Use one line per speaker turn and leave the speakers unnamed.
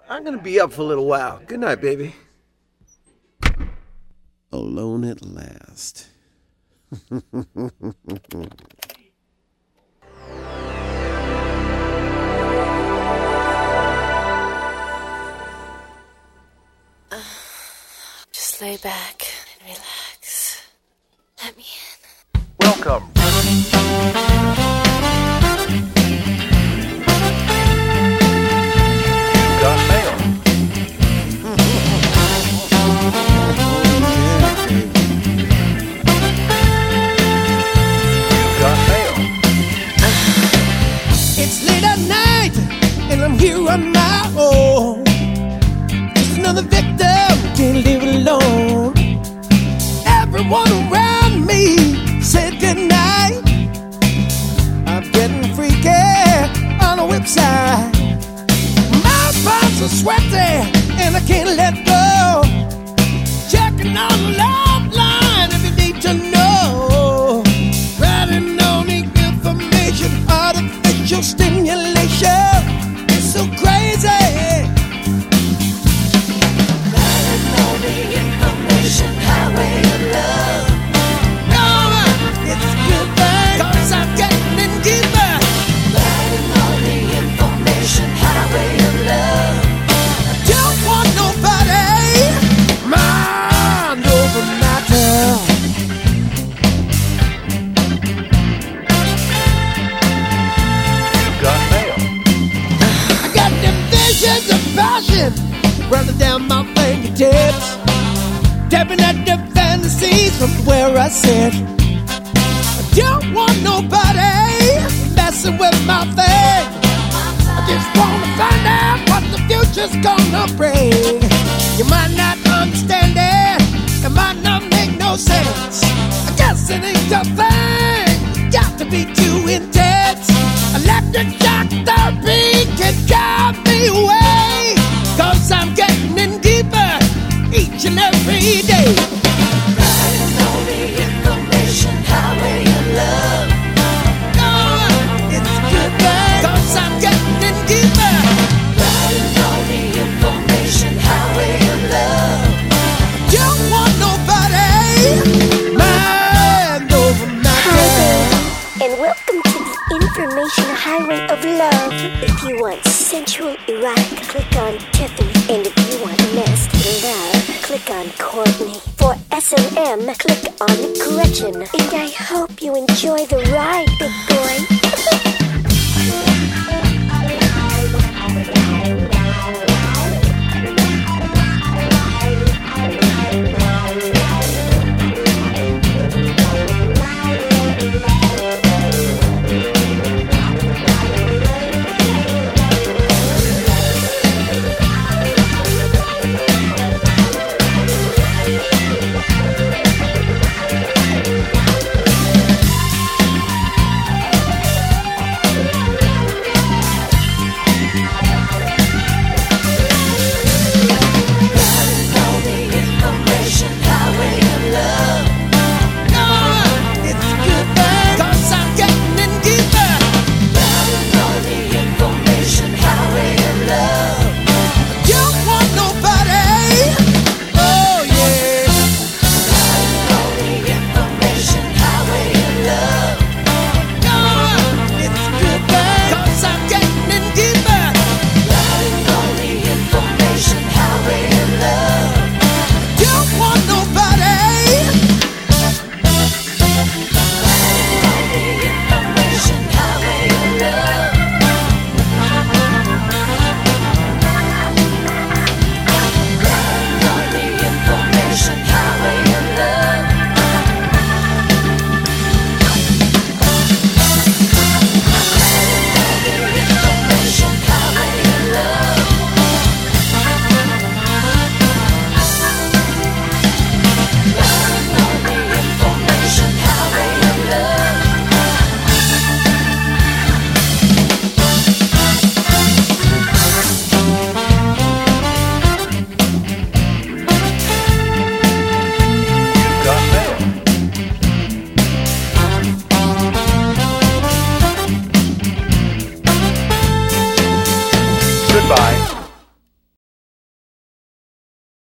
I'm gonna be up for a little while. Good night, baby.
Alone at last.
Just lay back and relax. Let me in.
Welcome. You've got mail. You've got mail.
It's late at night, and I'm here on my own. Just another victim, can't live alone. Everyone around me said goodnight. I'm getting freaky on a website. My palms are sweaty, and I can't let go. Checking on the love line if you need to know. Writing on the information, artificial stimulation. It's so crazy. Writing on the information, highway of love. No, it's a good thing, 'cause I'm getting in deeper. Writing on the information, highway of love. I don't want nobody mind over matter.
You've got mail.
I got them visions of passion running down my fingertips, tapping at the fantasies from where I sit. I don't want nobody messing with my thing. I just wanna find out what the future's gonna bring. You might not understand it, it might not make no sense. I guess it ain't your thing, got to be too intense. Electric shock therapy can drive me away, 'cause I'm getting in deeper each and every day. Writing on the information, highway of love. No, it's a good thing, 'cause I'm getting in deeper. Writing on the information, highway of love. Don't want nobody mind over matter.
And welcome to the Information Highway of Love. If you want sensual erotic, click on Tiffany. And if you want nasty love, click on Courtney. For S&M, click on Gretchen. And I hope you enjoy the ride, big boy.